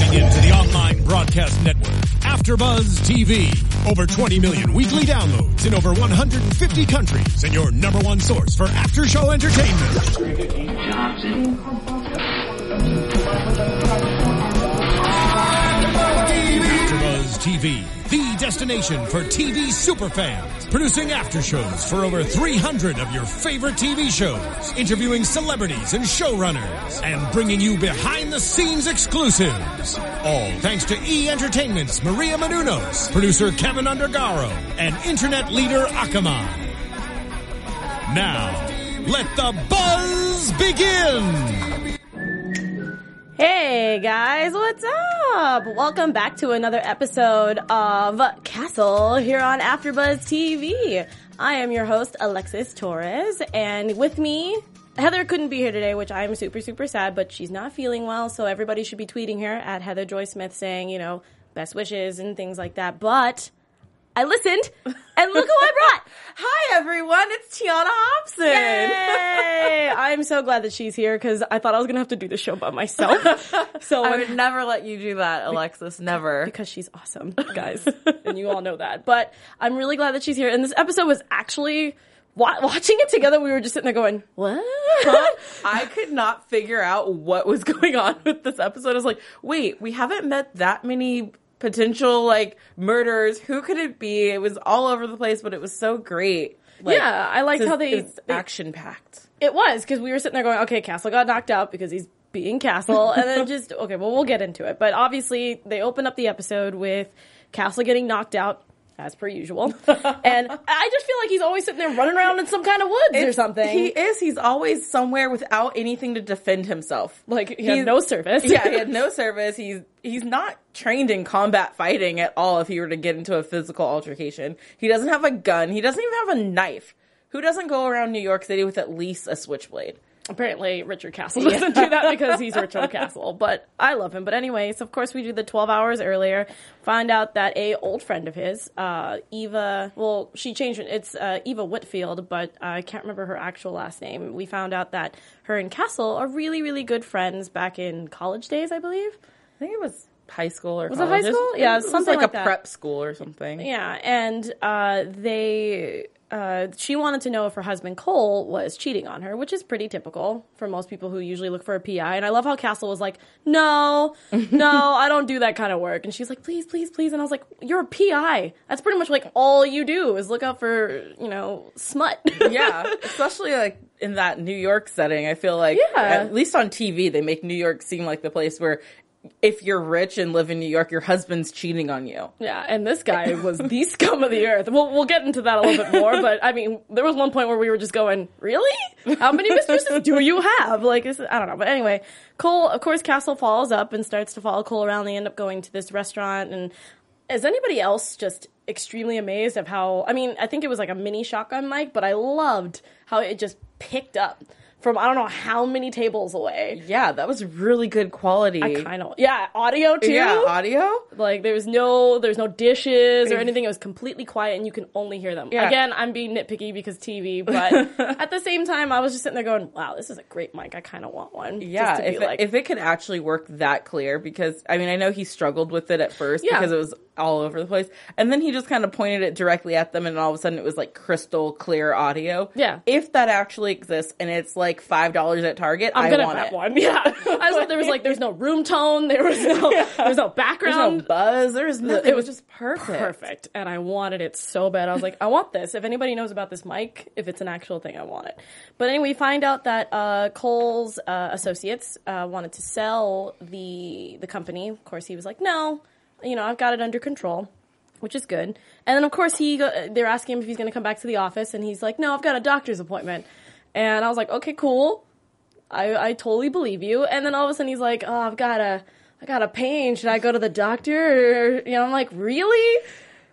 tuning in to the online broadcast network, AfterBuzz TV. Over 20 million weekly downloads in over 150 countries and your number one source for after-show entertainment. AfterBuzz TV, the destination for TV superfans. Producing aftershows for over 300 of your favorite TV shows. Interviewing celebrities and showrunners. And bringing you behind-the-scenes exclusives. All thanks to E! Entertainment's Maria Menounos, producer Kevin Undergaro, and internet leader Akamai. Now, let the buzz begin! Hey guys, what's up? Welcome back to another episode of Castle here on AfterBuzz TV. I am your host, Alexis Torres, and with me, Heather couldn't be here today, which I'm super, super sad, but she's not feeling well, so everybody should be tweeting her at Heather Joy Smith saying, you know, best wishes and things like that, but I listened, and look who I brought! Hi everyone, it's Tiana Hobson! Yay! I'm so glad that she's here, because I thought I was going to have to do the show by myself. So I would never let you do that, Alexis, never. Because she's awesome, guys, and you all know that. But I'm really glad that she's here, and this episode was actually... Watching it together, we were just sitting there going, what? I could not figure out what was going on with this episode. I was like, wait, we haven't met that many potential, like, murderers. Who could it be? It was all over the place, but it was so great. Like, yeah, I liked how it's action-packed. It was, because we were sitting there going, okay, Castle got knocked out because he's being Castle, and then just, okay, well, we'll get into it. But obviously, they open up the episode with Castle getting knocked out, as per usual. And I just feel like he's always sitting there running around in some kind of woods or something. He is. He's always somewhere without anything to defend himself. Like, he had no service. Yeah, he had no service. He's not trained in combat fighting at all if he were to get into a physical altercation. He doesn't have a gun. He doesn't even have a knife. Who doesn't go around New York City with at least a switchblade? Apparently, Richard Castle doesn't do that because he's Richard Castle, but I love him. But anyways, of course, we do the 12 hours earlier, find out that a old friend of his, Eva, well, she changed it, it's Eva Whitfield, but I can't remember her actual last name. We found out that her and Castle are really, really good friends back in college days, I believe. I think it was high school or was college. Was it high school? Yeah, it was something like that. A prep school or something. Yeah, and she wanted to know if her husband Cole was cheating on her, which is pretty typical for most people who usually look for a PI. And I love how Castle was like, no, I don't do that kind of work. And she's like, please, please, please. And I was like, you're a PI. That's pretty much like all you do is look out for, you know, smut. Yeah, especially like in that New York setting. I feel like, at least on TV, they make New York seem like the place where if you're rich and live in New York, your husband's cheating on you. Yeah, and this guy was the scum of the earth. We'll get into that a little bit more, but I mean, there was one point where we were just going, really? How many mistresses do you have? Like, I don't know. But anyway, Cole, of course, Castle follows up and starts to follow Cole around. They end up going to this restaurant. And is anybody else just extremely amazed of how, I mean, I think it was like a mini shotgun mic, but I loved how it just picked up from I don't know how many tables away. Yeah, that was really good quality. I kind of... Yeah, audio too. Yeah, audio. Like, there's no dishes or anything. It was completely quiet and you can only hear them. Yeah. Again, I'm being nitpicky because TV, but at the same time, I was just sitting there going, wow, this is a great mic. I kind of want one. Yeah, if it could actually work that clear, because, I mean, I know he struggled with it at first because it was all over the place. And then he just kind of pointed it directly at them and all of a sudden it was like crystal clear audio. Yeah. If that actually exists and it's like $5 at Target, I'm gonna have one. Yeah. There's no room tone. There's no background. There's no buzz. There's nothing. It was just perfect. And I wanted it so bad. I was like, I want this. If anybody knows about this mic, if it's an actual thing, I want it. But anyway, we find out that Cole's associates wanted to sell the company. Of course, he was like, no, you know, I've got it under control, which is good. And then, of course, they're asking him if he's going to come back to the office, and he's like, no, I've got a doctor's appointment. And I was like, okay, cool. I totally believe you. And then all of a sudden he's like, oh, I got a pain. Should I go to the doctor? Or, you know, I'm like, really?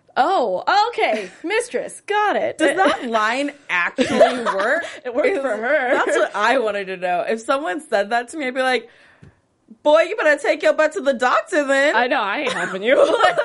Oh, okay. Mistress. Got it. Does that line actually work? It worked for her. That's what I wanted to know. If someone said that to me, I'd be like, boy, you better take your butt to the doctor then. I know, I ain't helping you.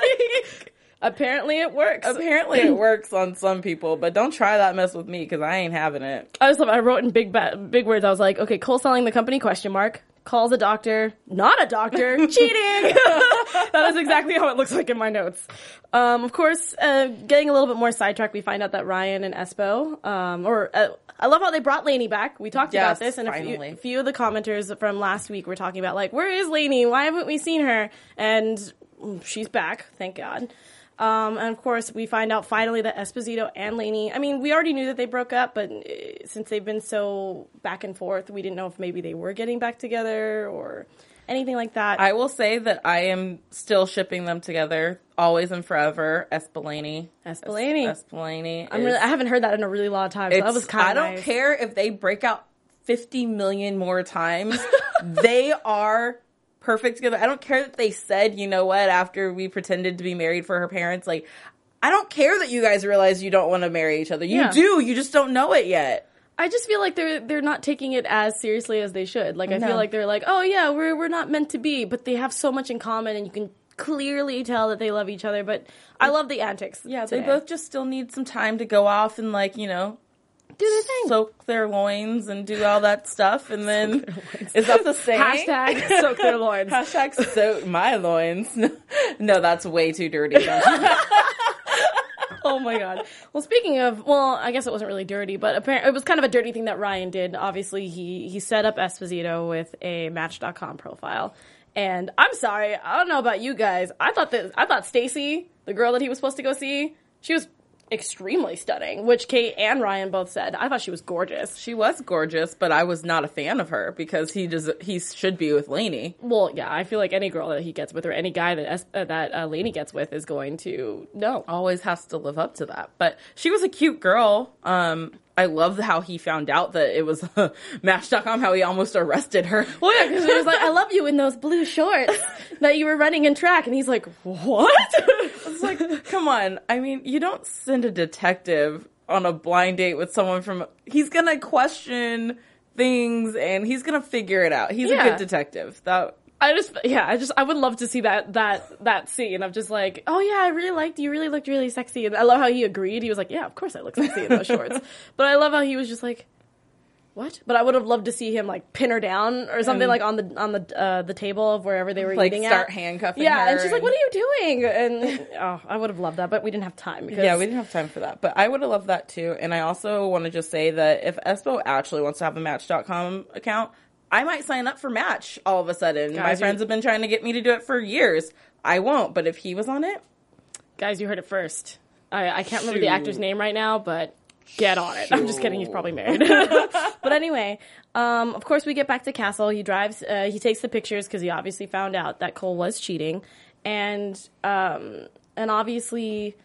Apparently it works. Apparently it works on some people, but don't try that mess with me because I ain't having it. I wrote in big words, I was like, okay, Cole selling the company, ? calls a doctor, not a doctor, cheating. That is exactly how it looks like in my notes. Of course, getting a little bit more sidetracked, we find out that Ryan and Espo, I love how they brought Lainey back. We talked about this, and a few of the commenters from last week were talking about, like, where is Lainey? Why haven't we seen her? And she's back, thank God. And of course, we find out finally that Esposito and Lainey, I mean, we already knew that they broke up, but since they've been so back and forth, we didn't know if maybe they were getting back together or anything like that. I will say that I am still shipping them together, always and forever. Espolani. I haven't heard that in a really long time, so that was kind of I don't care if they break out 50 million more times. They are perfect together. I don't care that they said, you know what, after we pretended to be married for her parents, like, I don't care that you guys realize you don't want to marry each other. You do, you just don't know it yet. I just feel like they're not taking it as seriously as they should. Like, I feel like they're like, oh yeah, we're not meant to be, but they have so much in common, and you can clearly tell that they love each other. But I love the antics. Yeah, today. They both just still need some time to go off and, like, you know, do their thing, soak their loins and do all that stuff, and then is that the same? Hashtag soak their loins. Hashtag soak my loins. No, that's way too dirty. Oh my God. Well, speaking of, I guess it wasn't really dirty, but apparently it was kind of a dirty thing that Ryan did. Obviously, he set up Esposito with a Match.com profile. And I'm sorry, I don't know about you guys. I thought Stacy, the girl that he was supposed to go see, she was extremely stunning, which Kate and Ryan both said. I thought she was gorgeous. She was gorgeous, but I was not a fan of her because he should be with Lainey. Well, yeah, I feel like any girl that he gets with or any guy that Lainey gets with is going to always has to live up to that. But she was a cute girl. I love how he found out that it was Match.com, how he almost arrested her. Well, yeah, because he was like, I love you in those blue shorts that you were running in track. And he's like, what? It's like, come on. I mean, you don't send a detective on a blind date with someone he's going to question things and he's going to figure it out. He's a good detective. I would love to see that scene of just like, oh yeah, I really liked you. You really looked really sexy. And I love how he agreed. He was like, yeah, of course I look sexy in those shorts. But I love how he was just like, what? But I would have loved to see him like pin her down or something, like on the table of wherever they were eating at. Start handcuffing her. Yeah, and she's like, what are you doing? And I would have loved that, but we didn't have time. We didn't have time for that. But I would have loved that too. And I also want to just say that if Espo actually wants to have a Match.com account, I might sign up for Match all of a sudden. My friends have been trying to get me to do it for years. I won't, but if he was on it... Guys, you heard it first. I can't remember the actor's name right now, but get on it. I'm just kidding. He's probably married. But anyway, of course, we get back to Castle. He drives. He takes the pictures because he obviously found out that Cole was cheating. And obviously...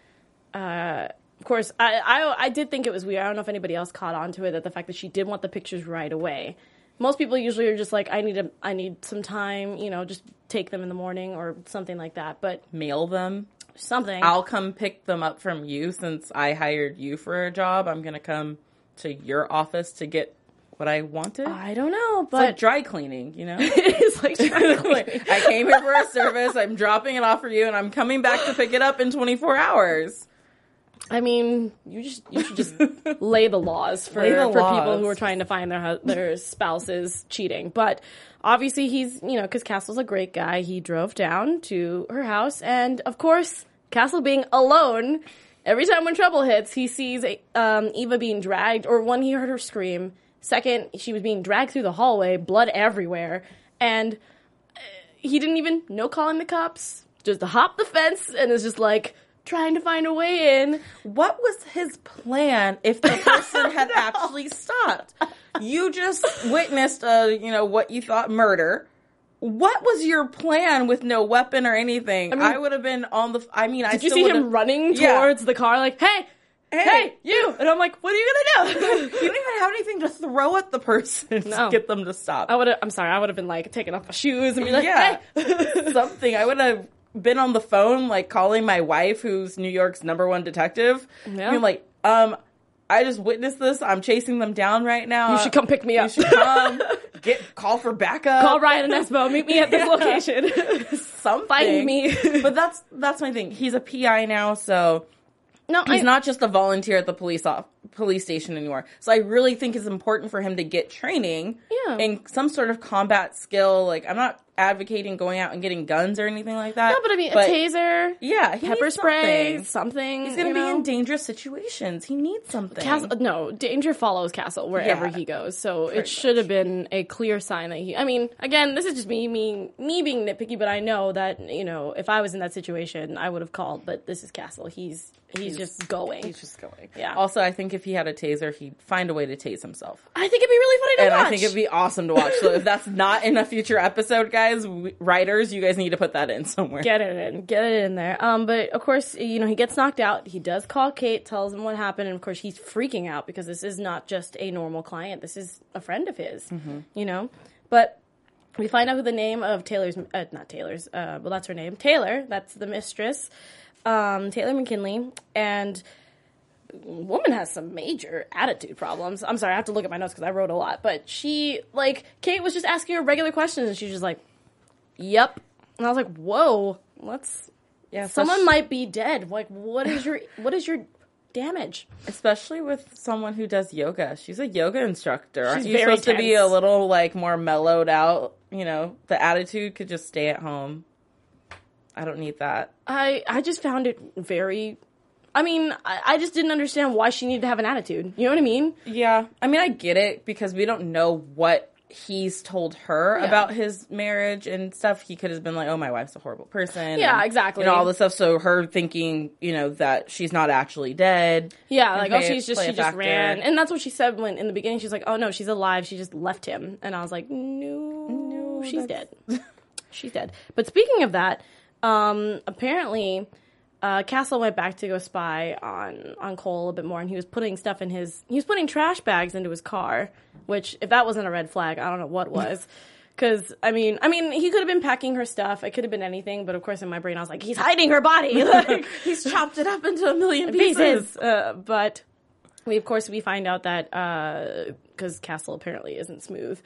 of course, I did think it was weird. I don't know if anybody else caught on to it, that the fact that she did want the pictures right away. Most people usually are just like, I need some time, just take them in the morning or something like that. But mail them. Something. I'll come pick them up from you since I hired you for a job. I'm going to come to your office to get what I wanted. I don't know, but... It's like dry cleaning, It is like dry cleaning. I came here for a service, I'm dropping it off for you, and I'm coming back to pick it up in 24 hours. I mean, you should just lay the laws for people who are trying to find their spouses cheating. But obviously he's, because Castle's a great guy, he drove down to her house. And of course, Castle being alone, every time when trouble hits, he sees Eva being dragged, or one, he heard her scream. Second, she was being dragged through the hallway, blood everywhere. And he didn't even, no calling the cops, just hop the fence and is just like... trying to find a way in. What was his plan if the person had actually stopped? You just witnessed what you thought murder. What was your plan with no weapon or anything? I would have been on the... Did you see him running towards the car like, hey, you! And I'm like, what are you gonna do? You don't even have anything to throw at the person to get them to stop. I would have been like, taking off my shoes and be like, hey! Something. I would have been on the phone, like, calling my wife, who's New York's #1 detective. Yeah. Being like, I just witnessed this. I'm chasing them down right now. You should come pick me up. You should come. Call for backup. Call Ryan and Espo. Meet me at this location. Something. Find me. But that's my thing. He's a PI now, so he's not just a volunteer at the police police station anymore. So I really think it's important for him to get training in some sort of combat skill. Like, I'm not advocating going out and getting guns or anything like that. No, but I mean, a taser, he pepper needs spray, something. He's going to be in dangerous situations. He needs something. Danger follows Castle wherever he goes. So it should have been a clear sign that I mean, again, this is just me being nitpicky, but I know that, if I was in that situation, I would have called, but this is Castle. He's just going. He's just going. Yeah. Also, I think if he had a taser, he'd find a way to tase himself. I think it'd be really funny to watch. And I think it'd be awesome to watch. So if that's not in a future episode, guys, writers, you guys need to put that in somewhere. Get it in there. But of course, he gets knocked out. He does call Kate, tells him what happened, and of course he's freaking out because this is not just a normal client. This is a friend of his, But we find out who the name of well, that's her name. Taylor, that's the mistress. Taylor McKinley, and woman has some major attitude problems. I'm sorry, I have to look at my notes because I wrote a lot. But Kate was just asking her regular questions, and she was just like, "Yep," and I was like, "Whoa, someone might be dead. Like, what is your damage?" Especially with someone who does yoga. She's a yoga instructor. Aren't you very supposed to be a little more mellowed out? The attitude could just stay at home. I don't need that. I just found it very... I mean, I just didn't understand why she needed to have an attitude. You know what I mean? Yeah. I mean, I get it because we don't know what he's told her about his marriage and stuff. He could have been like, oh, my wife's a horrible person. Yeah, exactly. And all this stuff. So her thinking, that she's not actually dead. Yeah, she just ran. And that's what she said when in the beginning. She's like, oh, no, she's alive. She just left him. And I was like, no, she's dead. She's dead. But speaking of that... apparently, Castle went back to go spy on Cole a bit more, and he was putting trash bags into his car, which, if that wasn't a red flag, I don't know what was. Because, I mean, he could have been packing her stuff. It could have been anything, but of course in my brain I was like, he's hiding her body! He's chopped it up into a million pieces! But... We find out that, because Castle apparently isn't smooth.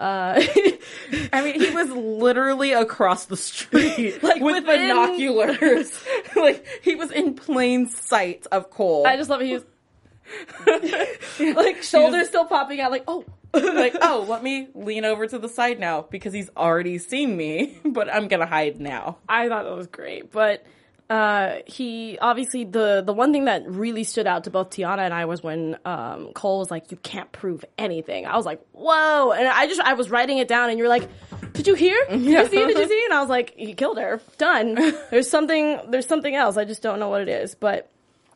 He was literally across the street, with binoculars. He was in plain sight of Cole. I just love it. He was, shoulders still popping out, oh. Let me lean over to the side now, because he's already seen me, but I'm gonna hide now. I thought that was great, but... he obviously the one thing that really stood out to both Tiana and I was when Cole was like, you can't prove anything. I was like, whoa, and I was writing it down, and you're like, did you hear? Did you see? And I was like, he killed her. Done. There's something else. I just don't know what it is. But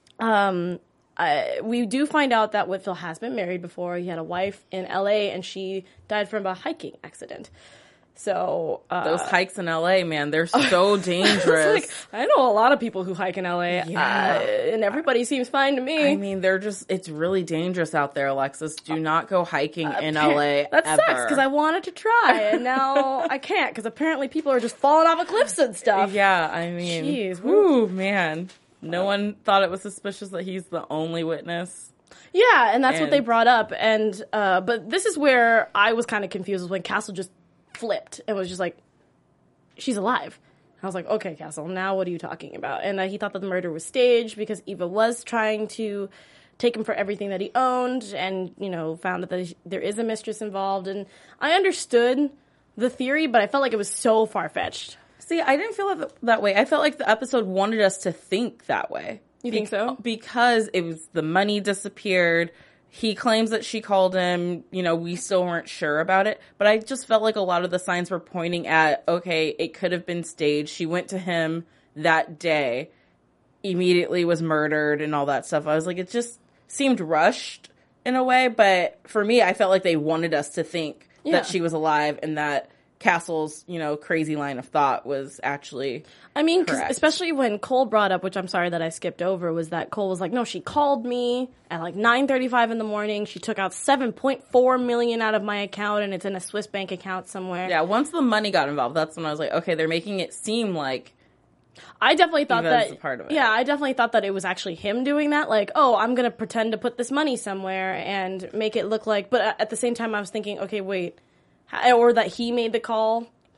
we do find out that Whitfield has been married before. He had a wife in LA, and she died from a hiking accident. So those hikes in LA, man, they're so dangerous. I know a lot of people who hike in LA, and everybody seems fine to me. I mean, it's really dangerous out there, Alexis. Do not go hiking in LA. That sucks because I wanted to try, and now I can't because apparently people are just falling off of cliffs and stuff. Yeah, I mean, jeez, woo, man. No one thought it was suspicious that he's the only witness. Yeah, and that's what they brought up. And but this is where I was kind of confused was when Castle just flipped and was just like, she's alive. I was like, okay, Castle, now what are you talking about? And he thought that the murder was staged because Eva was trying to take him for everything that he owned and, found that there is a mistress involved. And I understood the theory, but I felt like it was so far-fetched. See, I didn't feel that way. I felt like the episode wanted us to think that way. You think so? Because it was the money disappeared. He claims that she called him, we still weren't sure about it. But I just felt like a lot of the signs were pointing at, okay, it could have been staged. She went to him that day, immediately was murdered and all that stuff. I was like, it just seemed rushed in a way. But for me, I felt like they wanted us to think that she was alive and that Castle's, crazy line of thought was actually correct. Especially when Cole brought up, which I'm sorry that I skipped over, was that Cole was like, no, she called me at 9:35 in the morning. She took out $7.4 million out of my account, and it's in a Swiss bank account somewhere. Yeah, once the money got involved, that's when I was like, okay, they're making it seem like I definitely thought that part of it. Yeah, I definitely thought that it was actually him doing that. Like, oh, I'm going to pretend to put this money somewhere and make it look like, but at the same time I was thinking, okay, wait, or that he made the call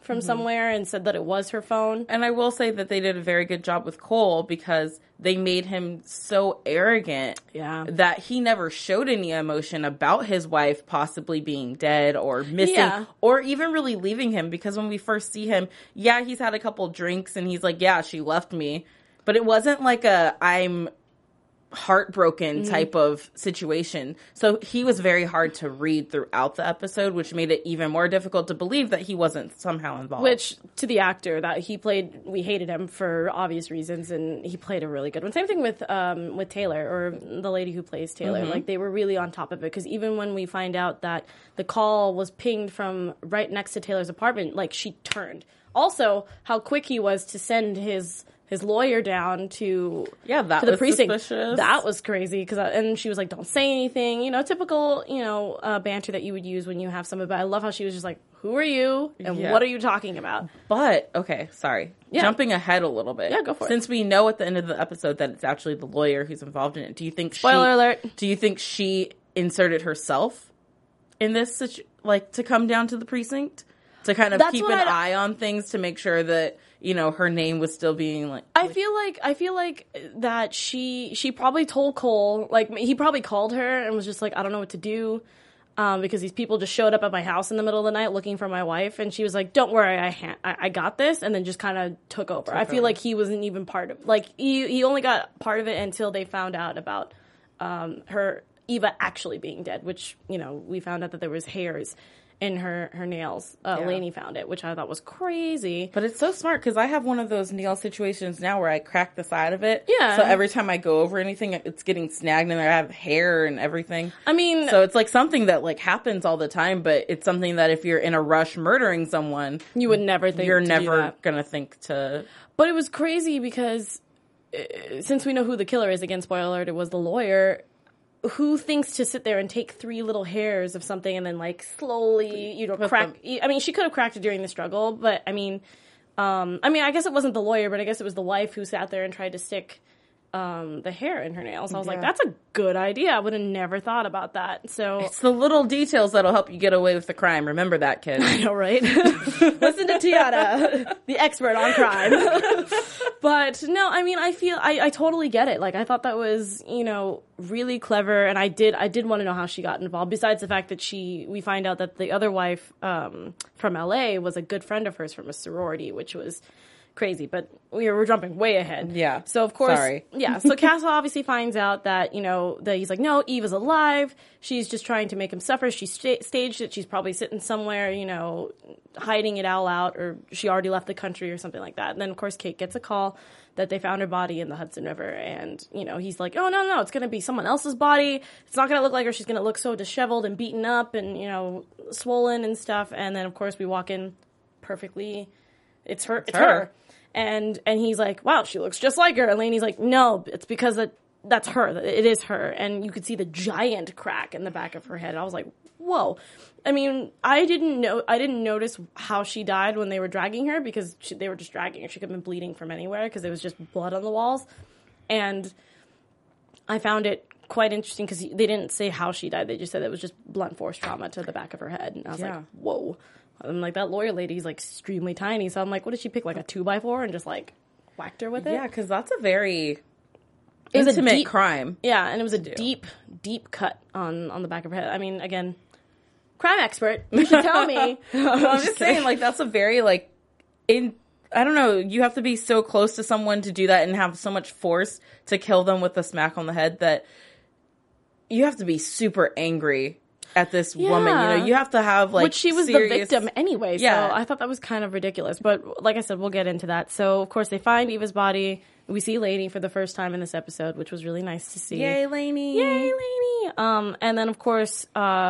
from somewhere and said that it was her phone. And I will say that they did a very good job with Cole because they made him so arrogant that he never showed any emotion about his wife possibly being dead or missing or even really leaving him. Because when we first see him, he's had a couple drinks and he's like, she left me. But it wasn't like I'm heartbroken type of situation. So he was very hard to read throughout the episode, which made it even more difficult to believe that he wasn't somehow involved. Which, to the actor that he played, we hated him for obvious reasons, and he played a really good one. Same thing with Taylor, or the lady who plays Taylor. Like, they were really on top of it, because even when we find out that the call was pinged from right next to Taylor's apartment, like, she turned. Also, how quick he was to send his lawyer down to the precinct. Suspicious. That was crazy. And she was like, don't say anything. Typical, banter that you would use when you have someone. But I love how she was just like, who are you? And what are you talking about? But, okay, sorry. Yeah. Jumping ahead a little bit. Yeah, go for it. Since we know at the end of the episode that it's actually the lawyer who's involved in it, do you think Spoiler alert. Do you think she inserted herself in this, to come down to the precinct? To kind of keep an eye on things to make sure that, her name was still being I feel like that she probably told Cole, like, he probably called her and was just like, I don't know what to do, because these people just showed up at my house in the middle of the night looking for my wife, and she was like, don't worry, I got this, and then just kind of took over. I feel like he wasn't even part of, like, he only got part of it until they found out about Eva actually being dead, which, we found out that there was hairs in her nails. Lainey found it, which I thought was crazy. But it's so smart, because I have one of those nail situations now where I crack the side of it. Yeah. So every time I go over anything, it's getting snagged in there. I have hair and everything. I mean... So it's like something that happens all the time, but it's something that if you're in a rush murdering someone... You would never think You're never going to think to... But it was crazy because since we know who the killer is, again, spoiler alert, it was the lawyer... Who thinks to sit there and take 3 little hairs of something and then slowly, crack? I mean, she could have cracked it during the struggle, but I mean, I guess it wasn't the lawyer, but I guess it was the wife who sat there and tried to stick the hair in her nails. I was like, that's a good idea. I would have never thought about that. So it's the little details that'll help you get away with the crime. Remember that, kid. I know, right? Listen to Tiana, the expert on crime. But no, I mean, I totally get it. I thought that was, really clever, and I did want to know how she got involved. Besides the fact that we find out that the other wife from LA was a good friend of hers from a sorority, which was crazy, but we're jumping way ahead. Yeah. So of course, sorry. Yeah. So Castle obviously finds out that that he's like, no, Eve is alive. She's just trying to make him suffer. She staged it. She's probably sitting somewhere, hiding it all out, or she already left the country or something like that. And then of course Kate gets a call that they found her body in the Hudson River, and he's like, oh no, it's gonna be someone else's body. It's not gonna look like her. She's gonna look so disheveled and beaten up and swollen and stuff. And then of course we walk in perfectly. It's her. And he's like, wow, she looks just like her. And Lainey's like, no, it's because that's her. It is her. And you could see the giant crack in the back of her head. I was like, whoa. I mean, I didn't notice how she died when they were dragging her, because they were just dragging her. She could have been bleeding from anywhere because there was just blood on the walls. And I found it quite interesting because they didn't say how she died. They just said it was just blunt force trauma to the back of her head. And I was like, whoa. I'm like, that lawyer lady's extremely tiny. So I'm like, what did she pick, a 2x4 and just whacked her with it? Yeah, because that's a very intimate crime. Yeah, and it was a deep cut on the back of her head. I mean, again, crime expert, you should tell me. I'm just saying, that's a very, I don't know, you have to be so close to someone to do that and have so much force to kill them with a smack on the head that you have to be super angry at this woman. You have to have which she was the victim anyway, so I thought that was kind of ridiculous. But like I said, we'll get into that. So of course they find Eva's body. We see Lainey for the first time in this episode, which was really nice to see. Yay, Lainey! Yay, Lainey! And then of course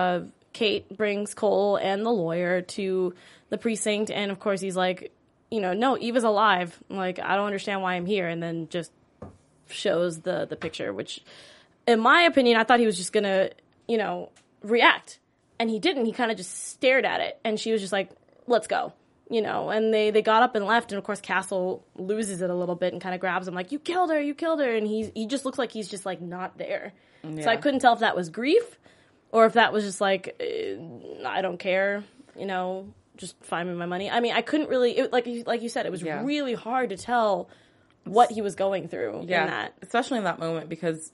Kate brings Cole and the lawyer to the precinct, and of course he's like, no, Eva's alive. I don't understand why I'm here, and then just shows the picture, which in my opinion, I thought he was just gonna, react, and he didn't. He kind of just stared at it, and she was just like, let's go, and they got up and left, and of course Castle loses it a little bit and kind of grabs him like, you killed her, and he just looks like he's just not there. So I couldn't tell if that was grief or if that was just I don't care, just find me my money. I mean, I couldn't really, like you said, it was really hard to tell what he was going through in that. Especially in that moment, because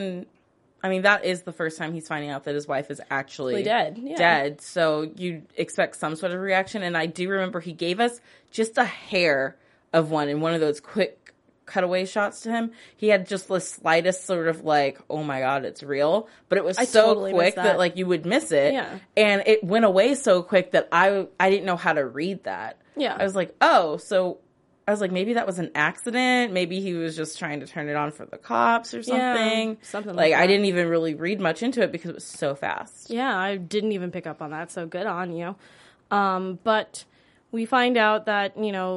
that is the first time he's finding out that his wife is actually dead. So you expect some sort of reaction. And I do remember he gave us just a hair of one in one of those quick cutaway shots to him. He had just the slightest sort of like, oh my God, it's real. But it was so quick that like you would miss it. Yeah. And it went away so quick that I didn't know how to read that. Yeah. I was like, oh, so I was like, maybe that was an accident. Maybe he was just trying to turn it on for the cops or something. Yeah, something like that. I didn't even really read much into it because it was so fast. Yeah, I didn't even pick up on that, so good on you. But we find out that,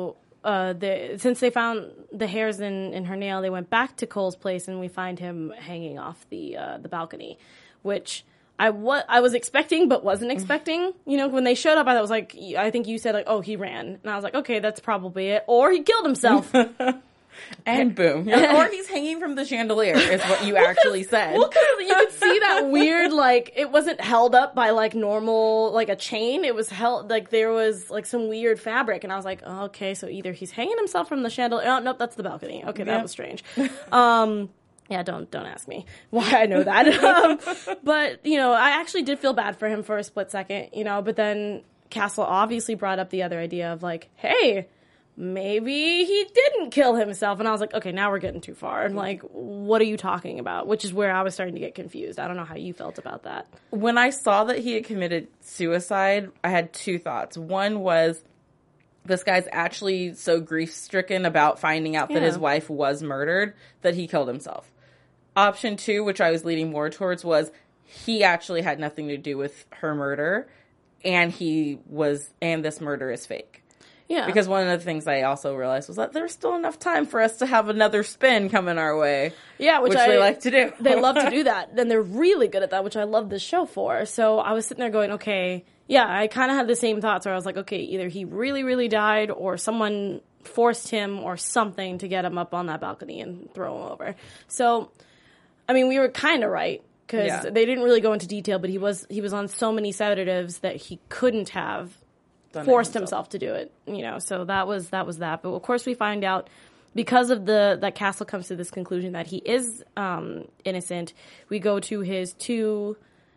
since they found the hairs in her nail, they went back to Cole's place, and we find him hanging off the balcony, which I was expecting but wasn't expecting. When they showed up, I was like, I think you said, like, oh, he ran. And I was like, okay, that's probably it. Or he killed himself. And boom. Or he's hanging from the chandelier is what you actually said. Well, because you could see that weird, like, it wasn't held up by, like, normal, like, a chain. It was held, like, there was, like, some weird fabric. And I was like, oh, okay, so either he's hanging himself from the chandelier. Oh, nope, that's the balcony. Okay, that was strange. Yeah, don't ask me why I know that. But, I actually did feel bad for him for a split second, but then Castle obviously brought up the other idea of, like, hey, maybe he didn't kill himself. And I was like, okay, now we're getting too far. And like, what are you talking about? Which is where I was starting to get confused. I don't know how you felt about that. When I saw that he had committed suicide, I had two thoughts. One was, this guy's actually so grief-stricken about finding out that his wife was murdered that he killed himself. Option two, which I was leaning more towards, was he actually had nothing to do with her murder, and this murder is fake. Yeah. Because one of the things I also realized was that there's still enough time for us to have another spin coming our way. Yeah, which they like to do. They love to do that, and they're really good at that, which I love this show for. So I was sitting there going, okay, yeah, I kind of had the same thoughts where I was like, okay, either he really, really died or someone forced him or something to get him up on that balcony and throw him over. So, I mean, we were kind of right because they didn't really go into detail, but he was on so many sedatives that he couldn't have forced himself to do it, so that was that. But of course we find out because of that Castle comes to this conclusion that he is innocent. We go to his two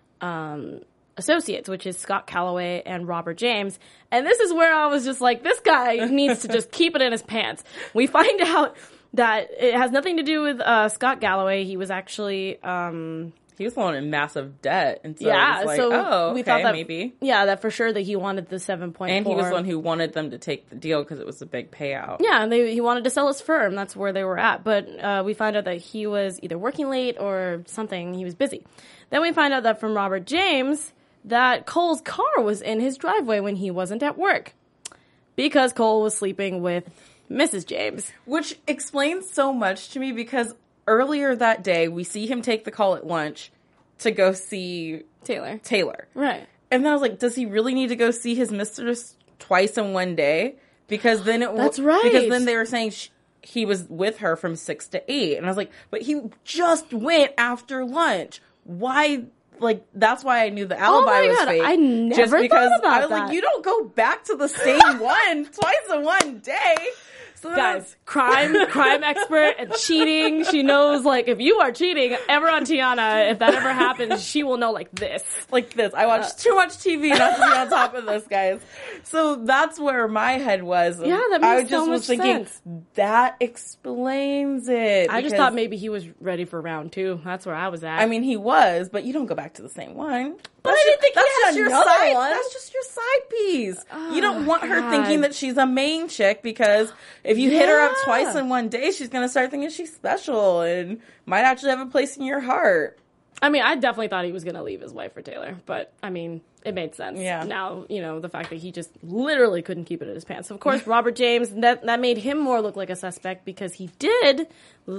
associates, which is Scott Calloway and Robert James. And this is where I was just like, this guy needs to just keep it in his pants. We find out that it has nothing to do with Scott Calloway. He was actually he was the one in massive debt, and so it was like, we thought that maybe that for sure that he wanted the 7.4, and he was the one who wanted them to take the deal because it was a big payout. Yeah, and he wanted to sell his firm. That's where they were at. But we find out that he was either working late or something. He was busy. Then we find out that from Robert James that Cole's car was in his driveway when he wasn't at work because Cole was sleeping with Mrs. James, which explains so much to me because earlier that day, we see him take the call at lunch to go see Taylor. Right. And then I was like, does he really need to go see his mistress twice in one day? Because then That's right. Because then they were saying he was with her from 6 to 8. And I was like, but he just went after lunch. Why? Like, that's why I knew the alibi was fake. I never thought about that. I was like, you don't go back to the same one twice in one day. So guys, crime expert and cheating. She knows, like, if you are cheating ever on Tiana, if that ever happens, she will know like this. I watch too much TV not to be on top of this, guys. So that's where my head was. Yeah, that makes so much sense. That explains it. I just thought maybe he was ready for round 2. That's where I was at. I mean, he was, but you don't go back to the same one. But I didn't think he had another one. That's just your side piece. You don't want her thinking that she's a main chick because if you hit her up twice in one day, she's going to start thinking she's special and might actually have a place in your heart. I mean, I definitely thought he was going to leave his wife for Taylor, but I mean, it made sense. Yeah. Now, the fact that he just literally couldn't keep it in his pants. Of course, Robert James, that made him more look like a suspect because he did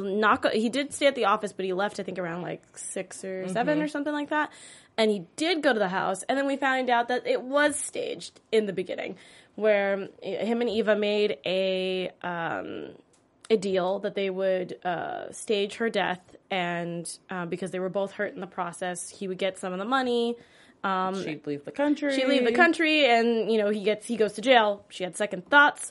stay at the office, but he left, I think, around like 6 or 7 or something like that. And he did go to the house, and then we found out that it was staged in the beginning, where him and Eva made a deal that they would stage her death, and because they were both hurt in the process, he would get some of the money, She'd leave the country. She'd leave the country, and he goes to jail. She had second thoughts.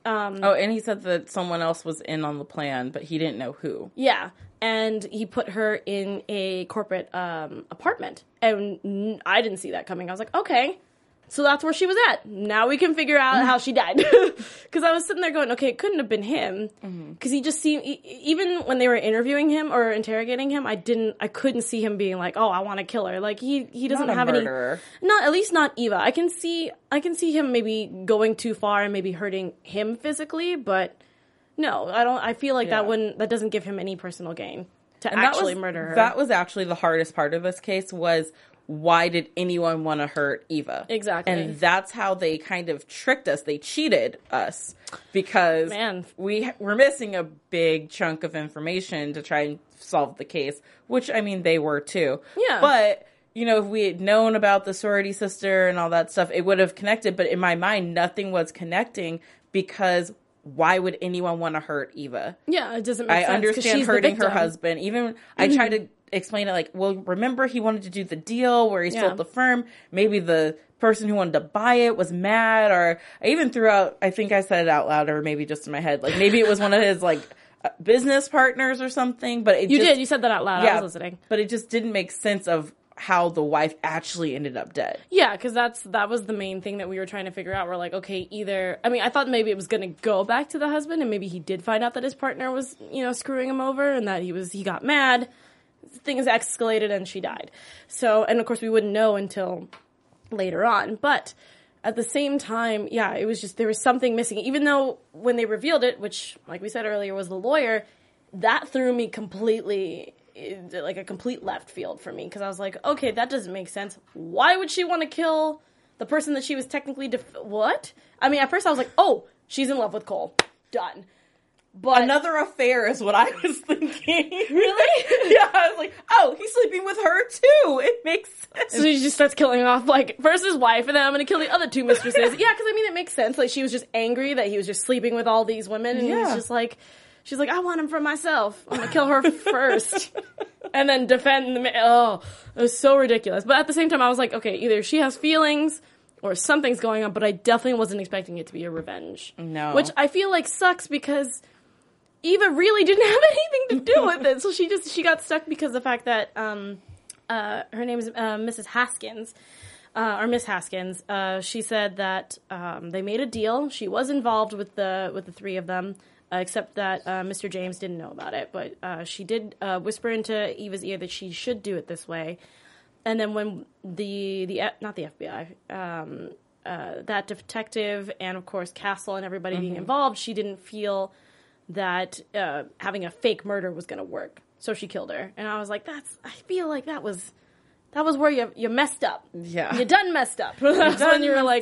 And he said that someone else was in on the plan, but he didn't know who. Yeah, and he put her in a corporate apartment, and I didn't see that coming. I was like, okay, so that's where she was at. Now we can figure out how she died. Because I was sitting there going, okay, it couldn't have been him. Because he just seemed, even when they were interviewing him or interrogating him, I couldn't see him being like, oh, I want to kill her. Like, he doesn't have murderer. at least not Eva. I can see him maybe going too far and maybe hurting him physically, but no, I don't. I feel like that doesn't give him any personal gain to actually murder her. That was actually the hardest part of this case was, why did anyone want to hurt Eva? Exactly. And that's how they kind of tricked us. They cheated us because we're missing a big chunk of information to try and solve the case, which, I mean, they were too. Yeah. But, if we had known about the sorority sister and all that stuff, it would have connected. But in my mind, nothing was connecting because why would anyone want to hurt Eva? Yeah, it doesn't make sense. I understand hurting her husband. Even I tried to explain it like, well, remember he wanted to do the deal where he sold the firm. Maybe the person who wanted to buy it was mad, or I even threw out, I think I said it out loud or maybe just in my head, like maybe it was one of his like business partners or something. But you said that out loud. Yeah, I was listening. But it just didn't make sense of how the wife actually ended up dead. Yeah, because that was the main thing that we were trying to figure out. We're like, okay, I thought maybe it was going to go back to the husband, and maybe he did find out that his partner was, screwing him over, and that he got mad. Things escalated, and she died. So, and of course, we wouldn't know until later on. But at the same time, yeah, it was just, there was something missing. Even though when they revealed it, which, like we said earlier, was the lawyer, that threw me completely, like a complete left field for me. Because I was like, okay, that doesn't make sense. Why would she want to kill the person that she was technically, what? I mean, at first I was like, oh, she's in love with Cole. Done. But another affair is what I was thinking. Really? Yeah, I was like, oh, he's sleeping with her too. It makes sense. So she just starts killing off, like, first his wife, and then I'm going to kill the other two mistresses. Yeah, because, I mean, it makes sense. Like, she was just angry that he was just sleeping with all these women, and he's just like, she's like, I want him for myself. I'm going to kill her first. And then defend the man. Oh, it was so ridiculous. But at the same time, I was like, okay, either she has feelings or something's going on, but I definitely wasn't expecting it to be a revenge. No. Which I feel like sucks because Eva really didn't have anything to do with it. So she got stuck because of the fact that her name is Mrs. Haskins, or Miss Haskins. She said that they made a deal. She was involved with the three of them, except that Mr. James didn't know about it. But she did whisper into Eva's ear that she should do it this way. And then when not the FBI, that detective and of course Castle and everybody being involved, she didn't feel that having a fake murder was going to work, so she killed her. And I was like, I feel like that was where you messed up. Yeah, you done messed up. That's when you were like,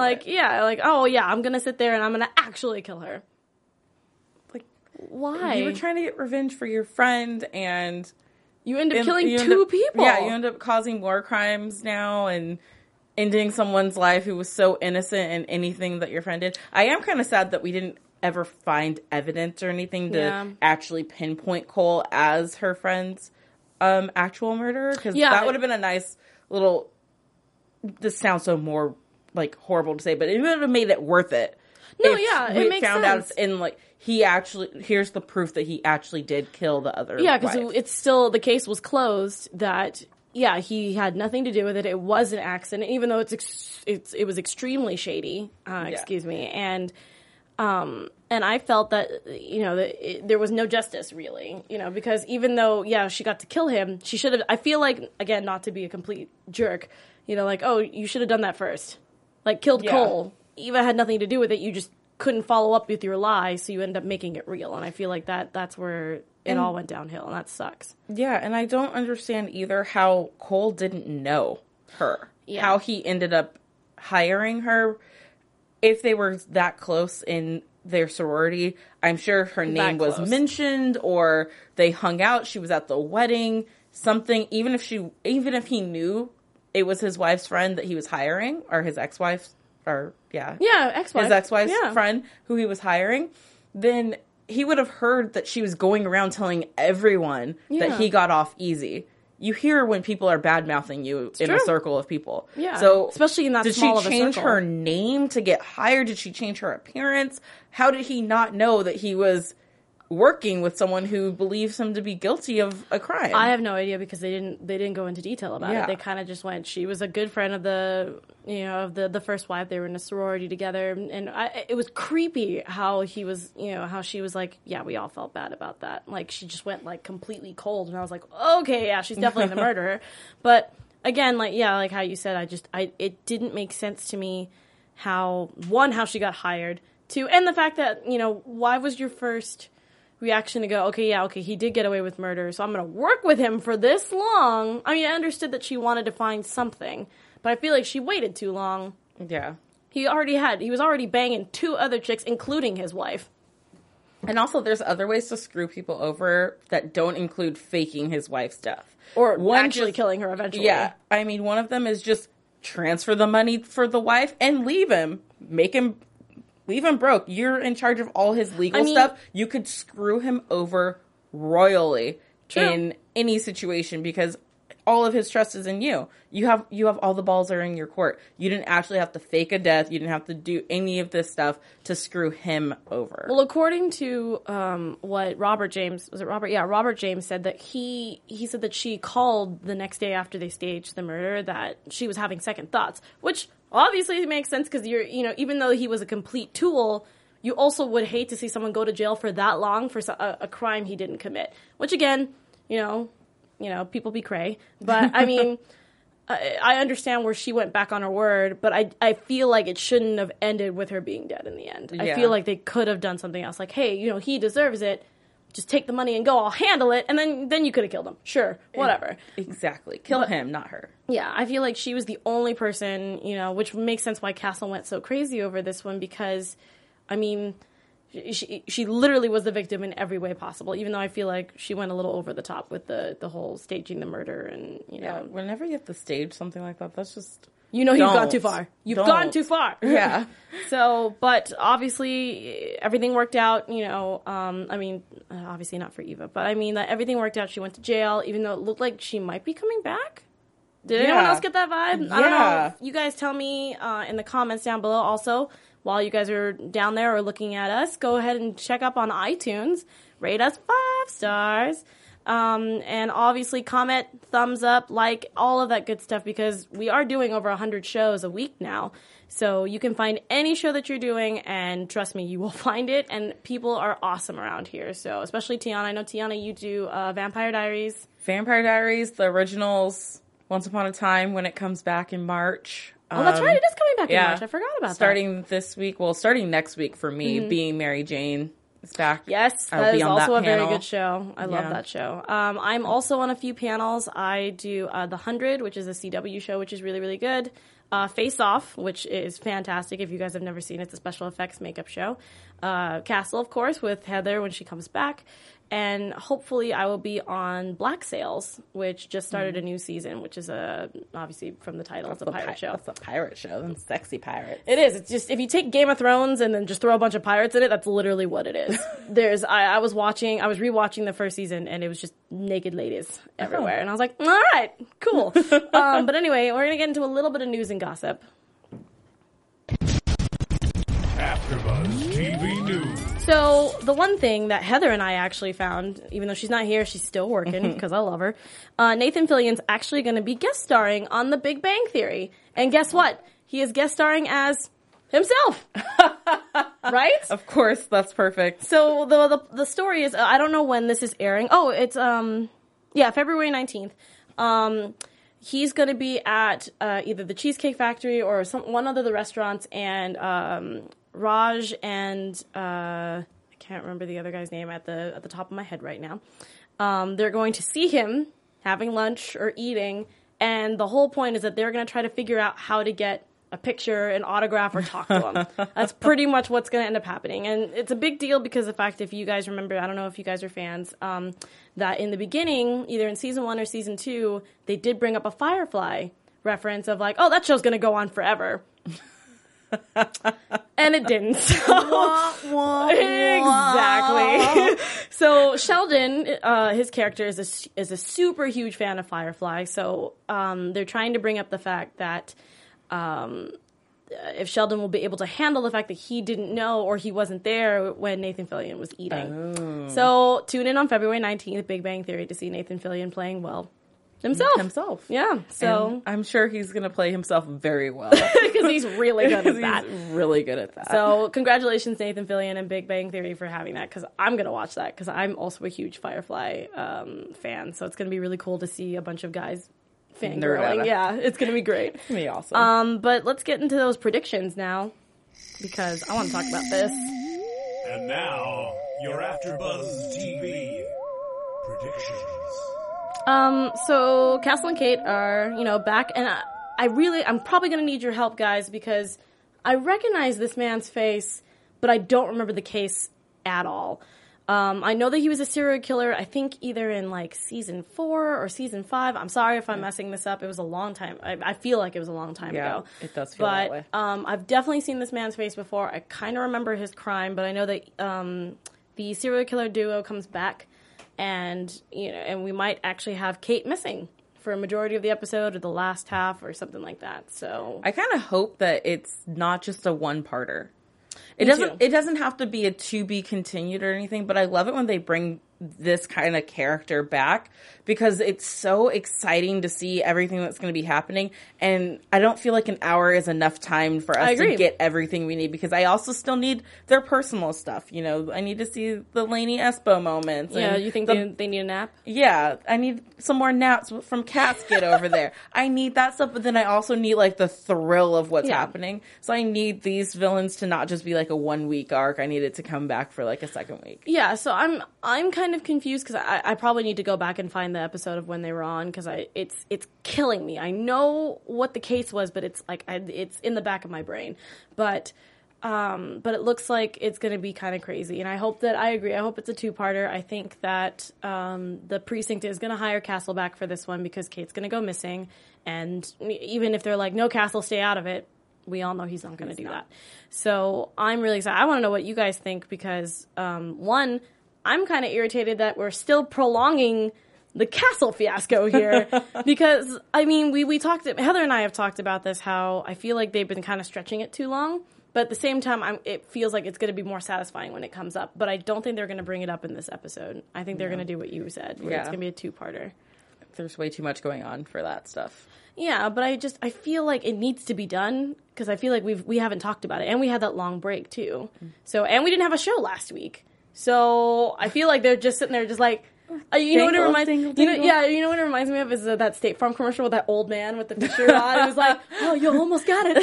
oh yeah, I'm gonna sit there and I'm gonna actually kill her. Like, why? You were trying to get revenge for your friend, and you end up killing two people. Yeah, you end up causing more crimes now and ending someone's life who was so innocent in anything that your friend did. I am kind of sad that we didn't ever find evidence or anything to actually pinpoint Cole as her friend's actual murderer, because that would have been a nice little, this sounds so more like horrible to say, but it would have made it worth it. No, yeah, it makes found sense. out in like here's the proof that he actually did kill the other because it's still, the case was closed that he had nothing to do with it. It was an accident, even though it was extremely shady. Excuse me. And I felt that, there was no justice, really, because even though, she got to kill him, she should have, I feel like, again, not to be a complete jerk, like, oh, you should have done that first. Like, killed Cole. Eva had nothing to do with it. You just couldn't follow up with your lie, so you end up making it real. And I feel like that's where it all went downhill, and that sucks. Yeah, and I don't understand either how Cole didn't know her. Yeah. How he ended up hiring her. If they were that close in their sorority, I'm sure her name was mentioned, or they hung out, she was at the wedding, something. Even if he knew it was his wife's friend that he was hiring, or his ex-wife's, ex-wife. His ex-wife's friend who he was hiring, then he would have heard that she was going around telling everyone that he got off easy. you hear when people are bad-mouthing you in a circle of people. Yeah. So especially in that small of a circle. Did she change her name to get hired? Did she change her appearance? How did he not know that he was working with someone who believes him to be guilty of a crime? I have no idea because they didn't go into detail about it. They kind of just went, she was a good friend of the first wife. They were in a sorority together, and it was creepy how he was, how she was like, yeah, we all felt bad about that. Like, she just went like completely cold, and I was like, okay, yeah, she's definitely the murderer. But again, like how you said, it didn't make sense to me how she got hired, and the fact that, why was your first reaction to go, okay, he did get away with murder, so I'm going to work with him for this long. I mean, I understood that she wanted to find something, but I feel like she waited too long. Yeah. He was already banging 2 other chicks, including his wife. And also, there's other ways to screw people over that don't include faking his wife's death. Or actually killing her eventually. Yeah. I mean, one of them is just transfer the money for the wife and leave him. Leave him broke. You're in charge of all his legal stuff. You could screw him over royally in any situation because all of his trust is in you. You have all the balls are in your court. You didn't actually have to fake a death. You didn't have to do any of this stuff to screw him over. Well, according to what Robert James said that he said that she called the next day after they staged the murder that she was having second thoughts, which obviously makes sense because even though he was a complete tool, you also would hate to see someone go to jail for that long for a crime he didn't commit. Which again, people be cray. But I mean, I understand where she went back on her word, but I feel like it shouldn't have ended with her being dead in the end. Yeah. I feel like they could have done something else. Like, hey, he deserves it. Just take the money and go. I'll handle it. And then you could have killed him. Sure. Whatever. Exactly. Kill him, not her. Yeah. I feel like she was the only person, which makes sense why Castle went so crazy over this one because, I mean, she literally was the victim in every way possible, even though I feel like she went a little over the top with the whole staging the murder and, Yeah, whenever you have to stage something like that, that's just... you've gone too far. Gone too far. Yeah. So, but obviously everything worked out, obviously not for Eva, but I mean that everything worked out. She went to jail, even though it looked like she might be coming back. Did anyone else get that vibe? Yeah. I don't know. You guys tell me in the comments down below. Also, while you guys are down there or looking at us, go ahead and check up on iTunes. Rate us 5 stars. And obviously comment, thumbs up, like, all of that good stuff because we are doing over 100 shows a week now. So you can find any show that you're doing, and trust me, you will find it, and people are awesome around here. So especially Tiana. I know, Tiana, you do Vampire Diaries. Vampire Diaries, the originals, Once Upon a Time when it comes back in March. Oh, that's right. It is coming back in March. I forgot about starting next week for me, Being Mary Jane is back. Yes, that is also a very good show. I love that show. I'm also on a few panels. I do The 100, which is a CW show, which is really, really good. Face Off, which is fantastic. If you guys have never seen it, it's a special effects makeup show. Castle, of course, with Heather when she comes back. And hopefully I will be on Black Sails, which just started a new season, which is obviously from the title, it's a pirate show. It's a pirate show. Them sexy pirates. It is. It's just, if you take Game of Thrones and then just throw a bunch of pirates in it, that's literally what it is. I was rewatching the first season, and it was just naked ladies everywhere. And I was like, all right, cool. But anyway, we're going to get into a little bit of news and gossip. AfterBuzz TV News. So the one thing that Heather and I actually found, even though she's not here, she's still working because I love her. Nathan Fillion's actually going to be guest starring on The Big Bang Theory, and guess what? He is guest starring as himself, right? Of course, that's perfect. So the story is, I don't know when this is airing. Oh, it's February 19th. He's going to be at either the Cheesecake Factory or one other of the restaurants, and Raj and I can't remember the other guy's name at the top of my head right now. They're going to see him having lunch or eating, and the whole point is that they're going to try to figure out how to get a picture, an autograph, or talk to him. That's pretty much what's going to end up happening. And it's a big deal because the fact, if you guys remember, I don't know if you guys are fans, that in the beginning, either in season 1 or season 2, they did bring up a Firefly reference of like, oh, that show's going to go on forever. And it didn't. So. Exactly. So Sheldon, his character is a super huge fan of Firefly. So they're trying to bring up the fact that if Sheldon will be able to handle the fact that he didn't know or he wasn't there when Nathan Fillion was eating. Oh. So tune in on February 19th, Big Bang Theory, to see Nathan Fillion playing, well, himself. Yeah. So and I'm sure he's going to play himself very well. Because he's really good at that. He's really good at that. So congratulations, Nathan Fillion and Big Bang Theory, for having that, because I'm going to watch that because I'm also a huge Firefly fan. So it's going to be really cool to see a bunch of guys fangirling. Yeah, it's going to be great. It's going to be awesome. But let's get into those predictions now, because I want to talk about this. And now, your AfterBuzz TV predictions. So Castle and Kate are, back, and I'm probably going to need your help, guys, because I recognize this man's face, but I don't remember the case at all. I know that he was a serial killer, I think either in season 4 or season 5. I'm sorry if I'm messing this up. It was a long time. I feel like it was a long time ago. It does feel that way. I've definitely seen this man's face before. I kind of remember his crime, but I know that the serial killer duo comes back, and we might actually have Kate missing for a majority of the episode or the last half or something like that. So I kind of hope that it's not just a one-parter. It doesn't have to be a to be continued or anything, but I love it when they bring this kind of character back, because it's so exciting to see everything that's going to be happening. And I don't feel like an hour is enough time for us to get everything we need, because I also still need their personal stuff. I need to see the Lainey Espo moments. Yeah, you think they need a nap? Yeah, I need some more naps from Casket over there. I need that stuff, but then I also need the thrill of what's happening. So I need these villains to not just be a 1 week arc. I need it to come back for a second week. Yeah, so I'm kind of confused, because I probably need to go back and find the episode of when they were on, because it's killing me. I know what the case was, but it's it's in the back of my brain. But it looks like it's going to be kind of crazy, and I agree. I hope it's a 2-parter. I think that the precinct is going to hire Castle back for this one, because Kate's going to go missing, and even if they're no, Castle, stay out of it, we all know he's not going to do that. So I'm really excited. I want to know what you guys think, because one, I'm kind of irritated that we're still prolonging the Castle fiasco here, because we talked. Heather and I have talked about this. How I feel like they've been kind of stretching it too long, but at the same time, it feels like it's going to be more satisfying when it comes up. But I don't think they're going to bring it up in this episode. I think they're going to do what you said, where it's going to be a 2-parter. There's way too much going on for that stuff. Yeah, but I feel like it needs to be done, because I feel like we haven't talked about it, and we had that long break too. So, and we didn't have a show last week. So I feel like they're just sitting there, just you know what it reminds me? You know what it reminds me of is that State Farm commercial with that old man with the t-shirt on. It was like, oh, you almost got it.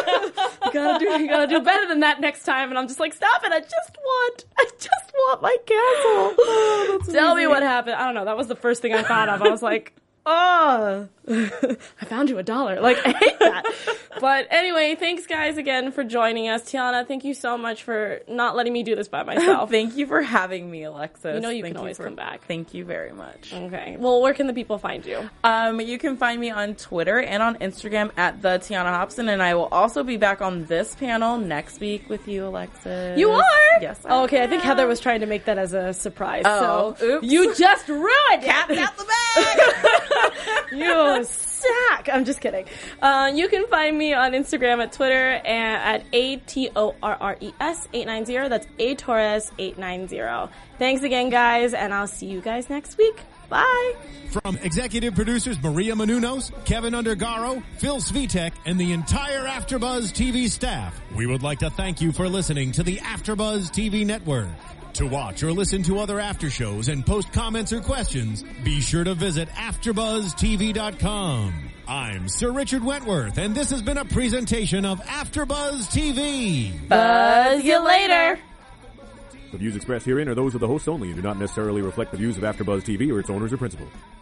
you gotta do better than that next time. And I'm just stop it! I just want my Castle. Oh, tell me what happened. I don't know. That was the first thing I thought of. I was like, oh, I found you $1. I hate that. But anyway, thanks guys again for joining us. Tiana, thank you so much for not letting me do this by myself. Thank you for having me, Alexis. You can always come back. Thank you very much. Okay. Well, where can the people find you? You can find me on Twitter and on Instagram at the Tiana Hobson, and I will also be back on this panel next week with you, Alexis. You are? Yes. Okay, I think Heather was trying to make that as a surprise. Oh, so oops. You just ruined it. Cat's out the bag. You sack. I'm just kidding. You can find me on Instagram at Twitter at ATORRES890. That's ATorres890. Thanks again, guys, and I'll see you guys next week. Bye. From executive producers Maria Menounos, Kevin Undergaro, Phil Svitek, and the entire AfterBuzz TV staff, we would like to thank you for listening to the AfterBuzz TV network. To watch or listen to other after shows and post comments or questions, be sure to visit AfterBuzzTV.com. I'm Sir Richard Wentworth, and this has been a presentation of AfterBuzz TV. Buzz you later. The views expressed herein are those of the hosts only and do not necessarily reflect the views of AfterBuzz TV or its owners or principals.